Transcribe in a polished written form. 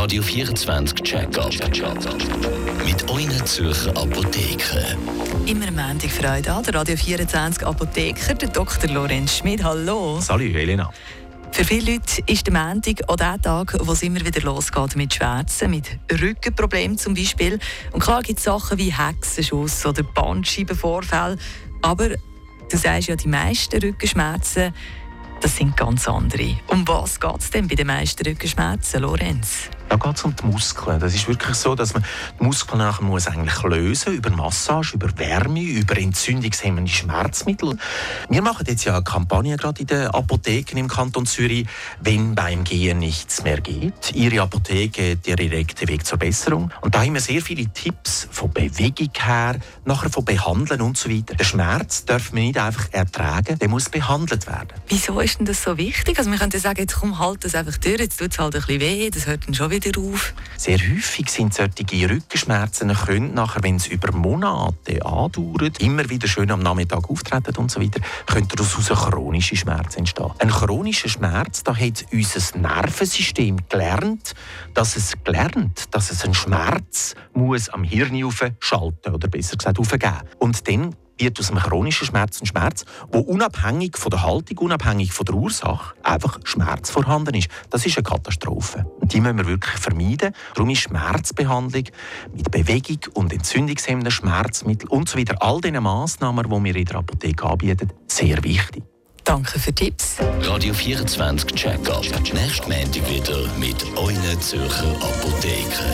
Radio 24 Check-up. Mit euren Zürcher Apotheken. Immer am Montag Freude an, der Radio 24 Apotheker, der Dr. Lorenz Schmid. Hallo. Salut, Elena. Für viele Leute ist der Montag auch der Tag, wo es immer wieder losgeht mit Schmerzen, mit Rückenproblemen zum Beispiel. Und klar gibt es Sachen wie Hexenschuss oder Bandscheibenvorfälle. Aber du sagst ja, die meisten Rückenschmerzen, das sind ganz andere. Um was geht es denn bei den meisten Rückenschmerzen, Lorenz? Da geht es um die Muskeln. Das ist wirklich so, dass man die Muskeln nachher muss eigentlich lösen über Massage, über Wärme, über entzündungshemmende Schmerzmittel. Wir machen jetzt ja eine Kampagne gerade in den Apotheken im Kanton Zürich, wenn beim Gehen nichts mehr geht. Ihre Apotheke hat der direkte Weg zur Besserung. Und da haben wir sehr viele Tipps von Bewegung her, nachher von Behandeln und so weiter. Der Schmerz darf man nicht einfach ertragen, der muss behandelt werden. Wieso ist denn das so wichtig? Also man könnte sagen, jetzt komm, halt das einfach durch, jetzt tut es halt ein bisschen weh, das hört dann schon wieder auf. Sehr häufig sind solche Rückenschmerzen können nachher, wenn es über Monate andauert, immer wieder schön am Nachmittag auftreten und so weiter, könnte daraus chronische Schmerzen entstehen. Ein chronischer Schmerz, da hat unser Nervensystem gelernt, dass es einen Schmerz muss am Hirn aufschalten oder besser gesagt aufgeben. Und dann wird aus einem chronischen Schmerz ein Schmerz, wo unabhängig von der Haltung, unabhängig von der Ursache, einfach Schmerz vorhanden ist. Das ist eine Katastrophe. Und die müssen wir wirklich vermeiden. Darum ist Schmerzbehandlung mit Bewegung und entzündungshemmenden Schmerzmitteln und so weiter, all diese Massnahmen, die wir in der Apotheke anbieten, sehr wichtig. Danke für die Tipps. Radio 24 Check-up. Nächsten Montag wieder mit euren Zürcher Apotheken.